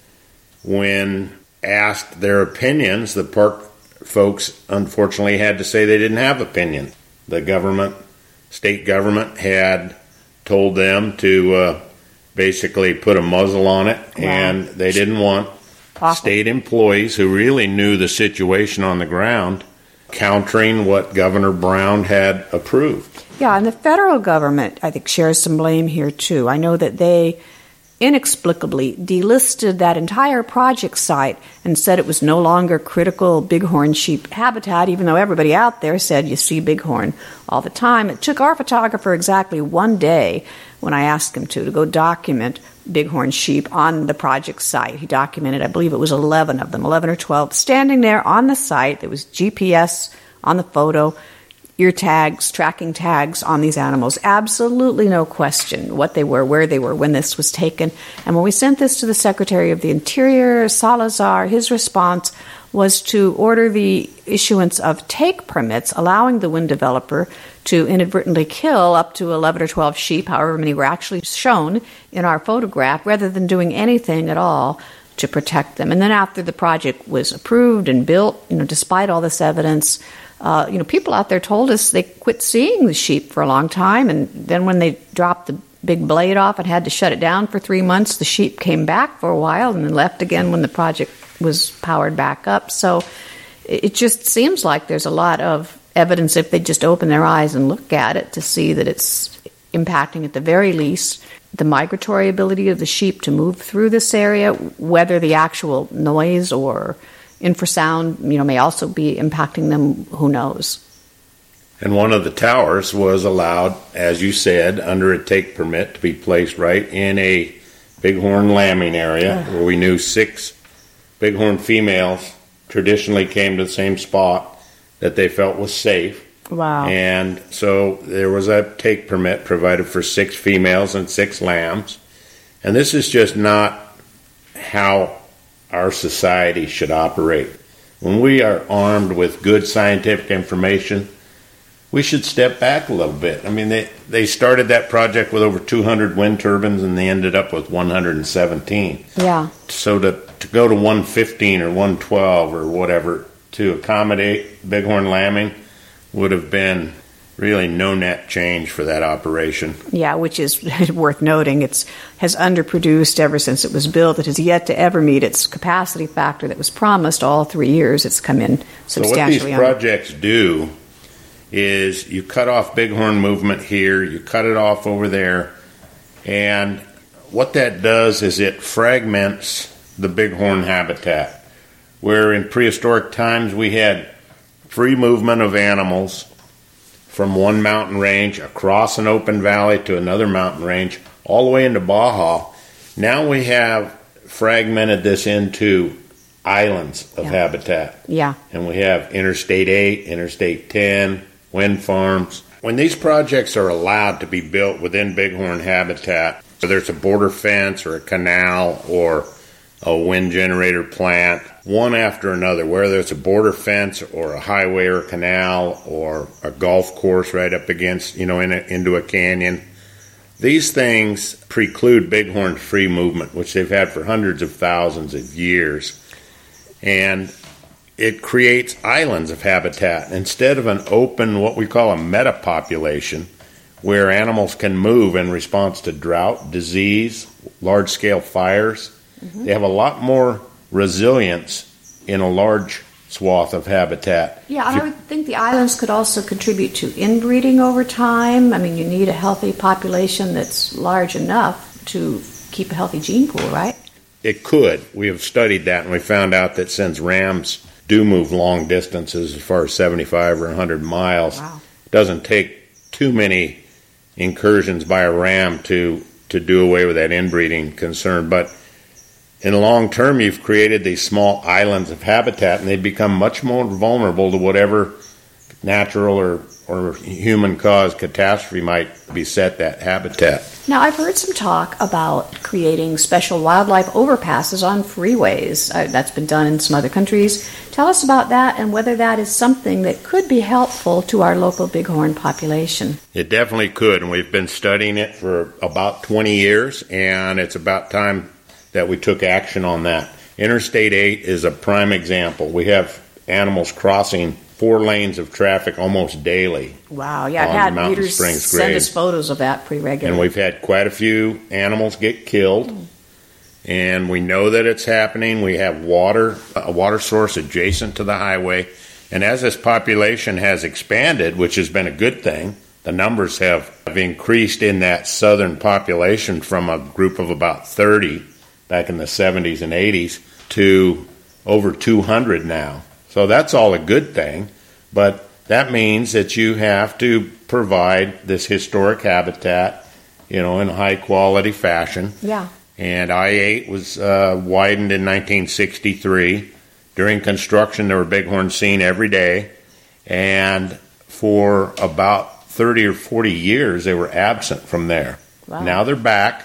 when asked their opinions, the park folks unfortunately had to say they didn't have opinion. The state government had told them to basically put a muzzle on it, and they didn't want state employees who really knew the situation on the ground countering what Governor Brown had approved. Yeah, and the federal government, I think, shares some blame here, too. I know that they inexplicably delisted that entire project site and said it was no longer critical bighorn sheep habitat, even though everybody out there said you see bighorn all the time. It took our photographer exactly one day, when I asked him to go document bighorn sheep on the project site. He documented, I believe it was 11 of them, 11 or 12, standing there on the site. There was GPS on the photo, ear tags, tracking tags on these animals. Absolutely no question what they were, where they were, when this was taken. And when we sent this to the Secretary of the Interior, Salazar, his response was to order the issuance of take permits, allowing the wind developer to inadvertently kill up to 11 or 12 sheep, however many were actually shown in our photograph, rather than doing anything at all to protect them. And then after the project was approved and built, despite all this evidence, people out there told us they quit seeing the sheep for a long time, and then when they dropped the big blade off and had to shut it down for 3 months, the sheep came back for a while and then left again when the project was powered back up. So it just seems like there's a lot of evidence, if they just open their eyes and look at it, to see that it's impacting, at the very least, the migratory ability of the sheep to move through this area, whether the actual noise or infrasound, may also be impacting them, who knows. And one of the towers was allowed, as you said, under a take permit to be placed right in a bighorn lambing area where we knew 6 bighorn females traditionally came to the same spot that they felt was safe. Wow. And so there was a take permit provided for 6 females and 6 lambs. And this is just not how our society should operate. When we are armed with good scientific information, we should step back a little bit. I mean, they started that project with over 200 wind turbines, and they ended up with 117. Yeah. So to go to 115 or 112 or whatever to accommodate bighorn lambing would have been really no net change for that operation. Yeah, which is worth noting. It has underproduced ever since it was built. It has yet to ever meet its capacity factor that was promised. All 3 years it's come in substantially. So what these projects do is you cut off bighorn movement here, you cut it off over there, and what that does is it fragments the bighorn habitat, where in prehistoric times we had free movement of animals from one mountain range across an open valley to another mountain range, all the way into Baja. Now we have fragmented this into islands of habitat. Yeah. And we have Interstate 8, Interstate 10, wind farms. When these projects are allowed to be built within bighorn habitat, whether it's a border fence or a canal or a wind generator plant, one after another, whether it's a border fence or a highway or a canal or a golf course right up against, into a canyon. These things preclude bighorn free movement, which they've had for hundreds of thousands of years. And it creates islands of habitat instead of an open, what we call a metapopulation, where animals can move in response to drought, disease, large-scale fires. Mm-hmm. They have a lot more resilience in a large swath of habitat. Yeah, and I would think the islands could also contribute to inbreeding over time. I mean, you need a healthy population that's large enough to keep a healthy gene pool, right? It could. We have studied that, and we found out that since rams do move long distances, as far as 75 or 100 miles, it doesn't take too many incursions by a ram to do away with that inbreeding concern. But in the long term, you've created these small islands of habitat, and they become much more vulnerable to whatever natural or human-caused catastrophe might beset that habitat. Now, I've heard some talk about creating special wildlife overpasses on freeways. That's been done in some other countries. Tell us about that and whether that is something that could be helpful to our local bighorn population. It definitely could, and we've been studying it for about 20 years, and it's about time that we took action on that. Interstate 8 is a prime example. We have animals crossing 4 lanes of traffic almost daily. Wow, yeah, I've had readers send us photos of that pretty regularly. And we've had quite a few animals get killed, and we know that it's happening. We have a water source adjacent to the highway, and as this population has expanded, which has been a good thing, the numbers have increased in that southern population from a group of about 30 back in the 70s and 80s to over 200 now. So that's all a good thing, but that means that you have to provide this historic habitat, in high quality fashion. Yeah. And I-8 was widened in 1963. During construction, there were bighorns seen every day, and for about 30 or 40 years, they were absent from there. Wow. Now they're back.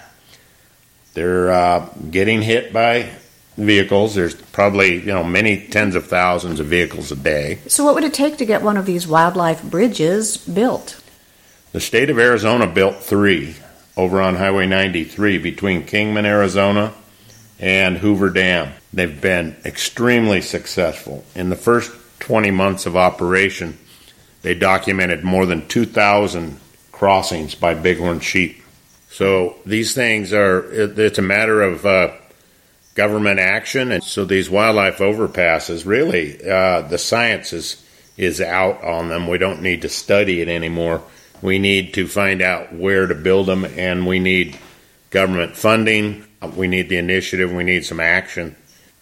They're getting hit by vehicles. There's probably, many tens of thousands of vehicles a day. So what would it take to get one of these wildlife bridges built? The state of Arizona built 3 over on Highway 93 between Kingman, Arizona and Hoover Dam. They've been extremely successful. In the first 20 months of operation, they documented more than 2,000 crossings by bighorn sheep. So these things it's a matter of government action, and so these wildlife overpasses, really, the science is out on them. We don't need to study it anymore. We need to find out where to build them, and we need government funding. We need the initiative. We need some action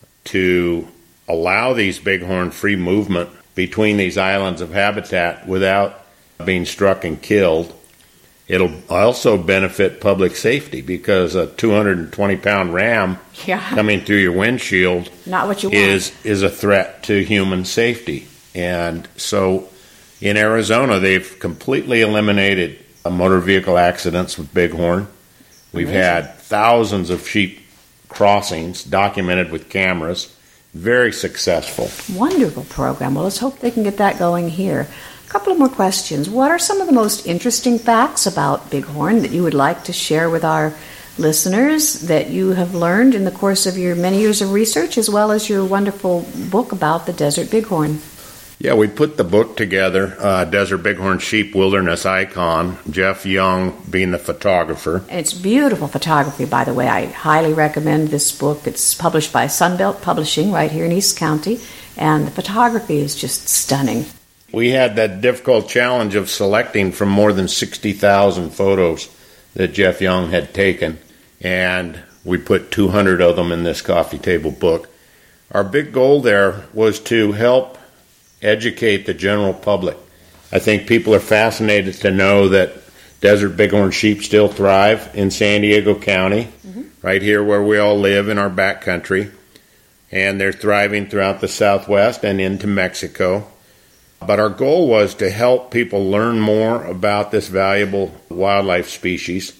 to allow these bighorn free movement between these islands of habitat without being struck and killed. It'll also benefit public safety because a 220-pound ram coming through your windshield Not what you want. is a threat to human safety. And so in Arizona, they've completely eliminated motor vehicle accidents with bighorn. We've had thousands of sheep crossings documented with cameras. Very successful. Wonderful program. Well, let's hope they can get that going here. A couple of more questions. What are some of the most interesting facts about bighorn that you would like to share with our listeners that you have learned in the course of your many years of research, as well as your wonderful book about the desert bighorn? Yeah, we put the book together, Desert Bighorn Sheep Wilderness Icon, Jeff Young being the photographer. And it's beautiful photography, by the way. I highly recommend this book. It's published by Sunbelt Publishing right here in East County, and the photography is just stunning. We had that difficult challenge of selecting from more than 60,000 photos that Jeff Young had taken, and we put 200 of them in this coffee table book. Our big goal there was to help educate the general public. I think people are fascinated to know that desert bighorn sheep still thrive in San Diego County, right here where we all live in our backcountry, and they're thriving throughout the Southwest and into Mexico. But our goal was to help people learn more about this valuable wildlife species.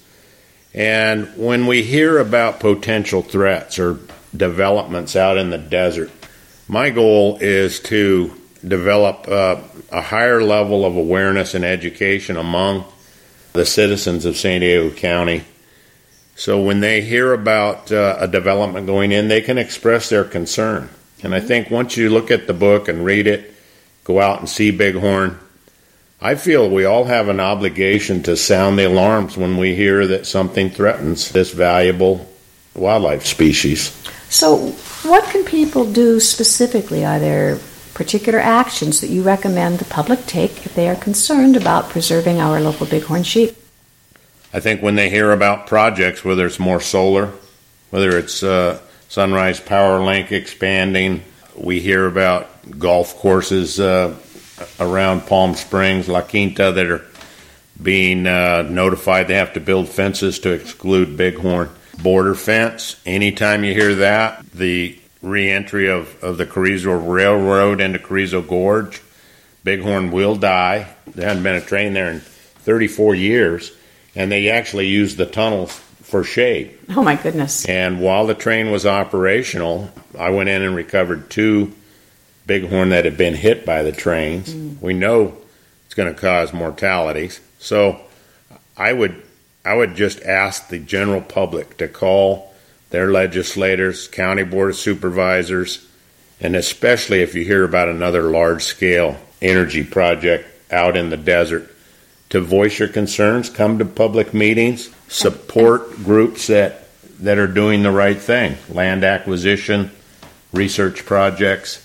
And when we hear about potential threats or developments out in the desert, my goal is to develop a higher level of awareness and education among the citizens of San Diego County. So when they hear about a development going in, they can express their concern. And I think once you look at the book and read it, go out and see bighorn, I feel we all have an obligation to sound the alarms when we hear that something threatens this valuable wildlife species. So what can people do specifically? Are there particular actions that you recommend the public take if they are concerned about preserving our local bighorn sheep? I think when they hear about projects, whether it's more solar, whether it's Sunrise Power Link expanding, we hear about golf courses around Palm Springs, La Quinta, that are being notified they have to build fences to exclude bighorn. border fence. Anytime you hear that, the re-entry of the Carrizo Railroad into Carrizo Gorge, Bighorn will die. There hasn't been a train there in 34 years, and they actually used the tunnel for shade. Oh, my goodness. And while the train was operational, I went in and recovered 2 bighorn that had been hit by the trains. We know it's going to cause mortalities. So I would just ask the general public to call their legislators, county board of supervisors, and especially if you hear about another large-scale energy project out in the desert, to voice your concerns, come to public meetings, support groups that are doing the right thing, land acquisition, research projects,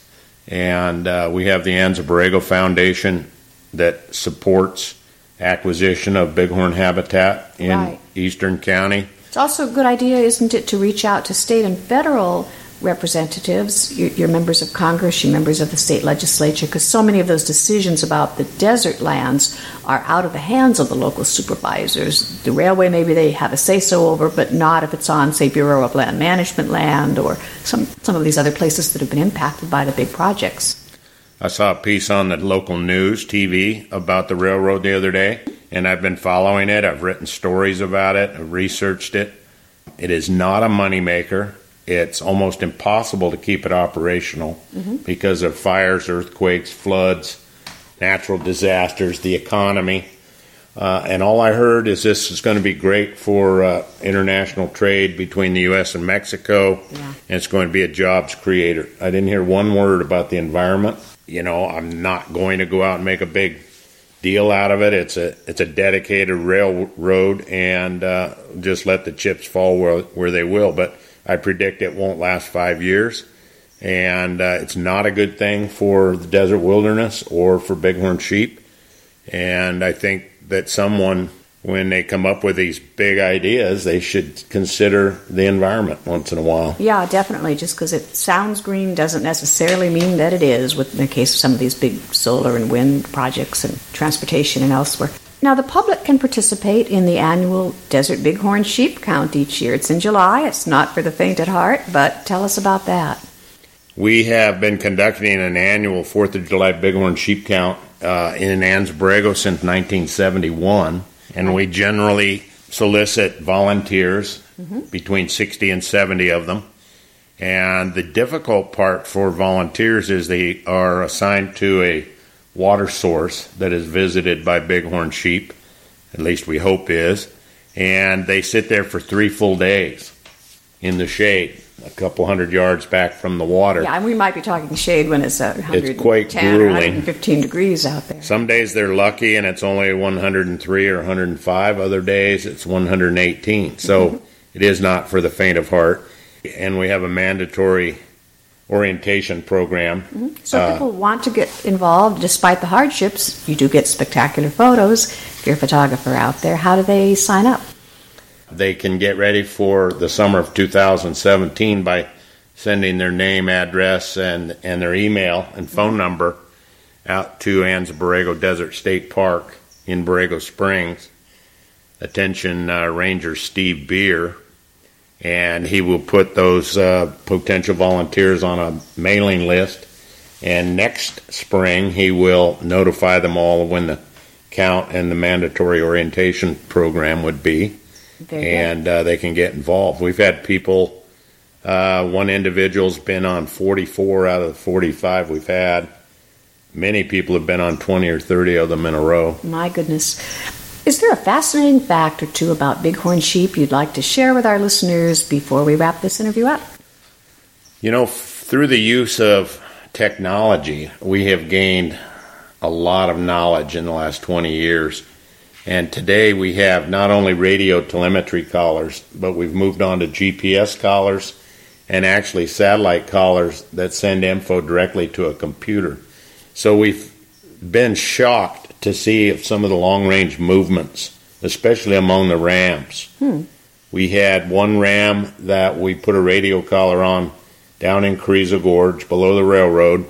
and we have the Anza Borrego Foundation that supports acquisition of bighorn habitat in Eastern County. It's also a good idea, isn't it, to reach out to state and federal representatives, your members of Congress, your members of the state legislature, because so many of those decisions about the desert lands are out of the hands of the local supervisors. The railway, maybe they have a say-so over, but not if it's on, say, Bureau of Land Management land or some of these other places that have been impacted by the big projects. I saw a piece on the local news, TV, about the railroad the other day, and I've been following it. I've written stories about it. I've researched it. It is not a moneymaker. It's almost impossible to keep it operational because of fires, earthquakes, floods, natural disasters, the economy. And all I heard is this is going to be great for international trade between the U.S. and Mexico, and it's going to be a jobs creator. I didn't hear one word about the environment. You know, I'm not going to go out and make a big deal out of it. It's a dedicated railroad, and just let the chips fall where they will. But I predict it won't last 5 years, and it's not a good thing for the desert wilderness or for bighorn sheep. And I think that someone, when they come up with these big ideas, they should consider the environment once in a while. Yeah, definitely. Just because it sounds green doesn't necessarily mean that it is, with in the case of some of these big solar and wind projects and transportation and elsewhere. Now, the public can participate in the annual Desert Bighorn Sheep Count each year. It's in July. It's not for the faint at heart, but tell us about that. We have been conducting an annual 4th of July Bighorn Sheep Count in Anza Borrego since 1971, and we generally solicit volunteers, between 60 and 70 of them. And the difficult part for volunteers is they are assigned to a water source that is visited by bighorn sheep, at least we hope is, and they sit there for 3 full days in the shade, a couple hundred yards back from the water. Yeah, and we might be talking shade when it's 110 it's quite or grueling. 115 degrees out there. Some days they're lucky and it's only 103 or 105. Other days it's 118. So it is not for the faint of heart. And we have a mandatory orientation program. So people want to get involved despite the hardships. You do get spectacular photos. If you're a photographer out there, how do they sign up? They can get ready for the summer of 2017 by sending their name, address, and their email and phone number out to Anza Borrego Desert State Park in Borrego Springs. Attention Ranger Steve Beer, and he will put those potential volunteers on a mailing list, and next spring he will notify them all when the count and the mandatory orientation program would be, and they can get involved. We've had people, one individual's been on 44 out of the 45 we've had. Many people have been on 20 or 30 of them in a row. My goodness. Is there a fascinating fact or two about bighorn sheep you'd like to share with our listeners before we wrap this interview up? You know, through the use of technology, we have gained a lot of knowledge in the last 20 years. And today we have not only radio telemetry collars, but we've moved on to GPS collars and actually satellite collars that send info directly to a computer. So we've been shocked to see if some of the long-range movements, especially among the rams. We had one ram that we put a radio collar on down in Carrizo Gorge below the railroad,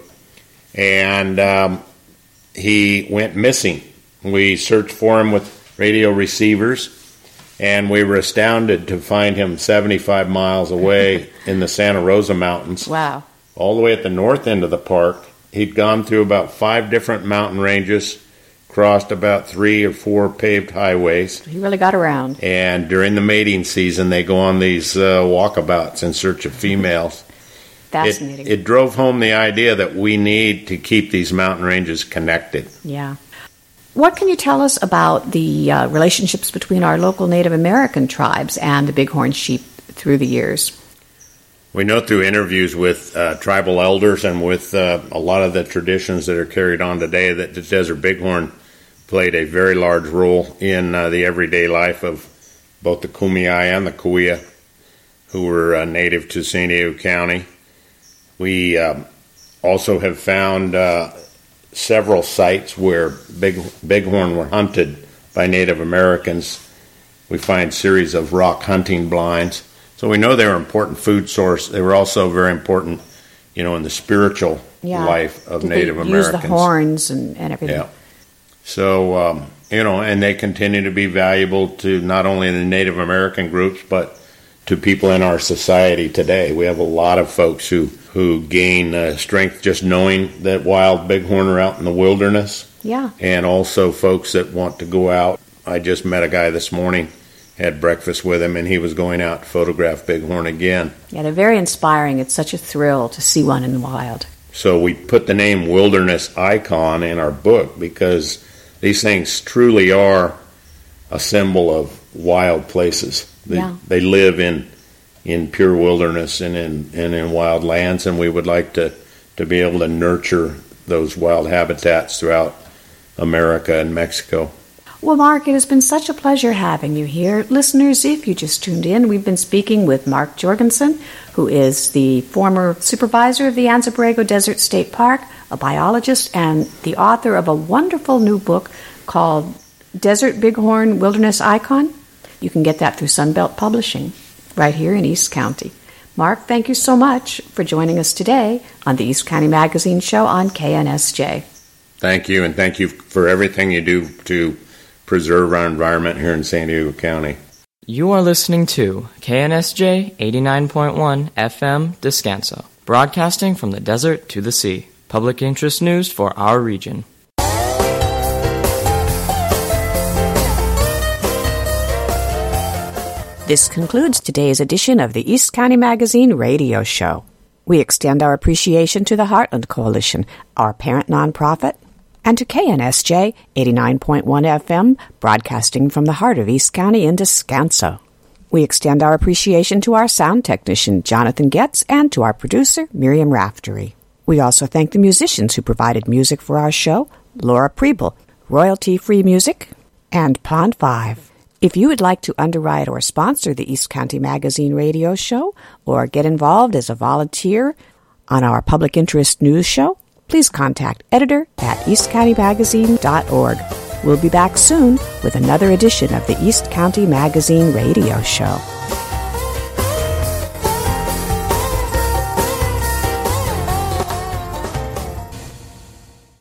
and he went missing. We searched for him with radio receivers, And we were astounded to find him 75 miles away in the Santa Rosa Mountains. Wow. All the way at the north end of the park. He'd gone through about 5 different mountain ranges, crossed about 3 or 4 paved highways. He really got around. And during the mating season, they go on these walkabouts in search of females. Fascinating. It drove home the idea that we need to keep these mountain ranges connected. Yeah. What can you tell us about the relationships between our local Native American tribes and the bighorn sheep through the years? We know through interviews with tribal elders and with a lot of the traditions that are carried on today that the desert bighorn played a very large role in the everyday life of both the Kumeyaay and the Cahuilla, who were native to San Diego County. We also have found several sites where bighorn were hunted by Native Americans. We find series of rock hunting blinds. So we know they were an important food source. They were also very important, in the spiritual life of Native Americans. Use the horns and everything. Yeah. So, and they continue to be valuable to not only the Native American groups, but to people in our society today. We have a lot of folks who gain strength just knowing that wild bighorn are out in the wilderness. Yeah. And also folks that want to go out. I just met a guy this morning, had breakfast with him, and he was going out to photograph bighorn again. Yeah, they're very inspiring. It's such a thrill to see one in the wild. So we put the name Wilderness Icon in our book because these things truly are a symbol of wild places. They live in pure wilderness and in wild lands, and we would like to be able to nurture those wild habitats throughout America and Mexico. Well, Mark, it has been such a pleasure having you here. Listeners, if you just tuned in, we've been speaking with Mark Jorgensen, who is the former supervisor of the Anza Borrego Desert State Park, a biologist, and the author of a wonderful new book called Desert Bighorn Wilderness Icon. You can get that through Sunbelt Publishing, right here in East County. Mark, thank you so much for joining us today on the East County Magazine Show on KNSJ. Thank you, and thank you for everything you do to preserve our environment here in San Diego County. You are listening to KNSJ 89.1 FM Descanso, broadcasting from the desert to the sea. Public interest news for our region. This concludes today's edition of the East County Magazine radio show. We extend our appreciation to the Heartland Coalition, our parent nonprofit, and to KNSJ 89.1 FM, broadcasting from the heart of East County in Descanso. We extend our appreciation to our sound technician, Jonathan Getz, and to our producer, Miriam Raftery. We also thank the musicians who provided music for our show, Laura Preble, royalty-free music, and Pond 5. If you would like to underwrite or sponsor the East County Magazine radio show or get involved as a volunteer on our public interest news show, please contact editor@eastcountymagazine.org. We'll be back soon with another edition of the East County Magazine radio show.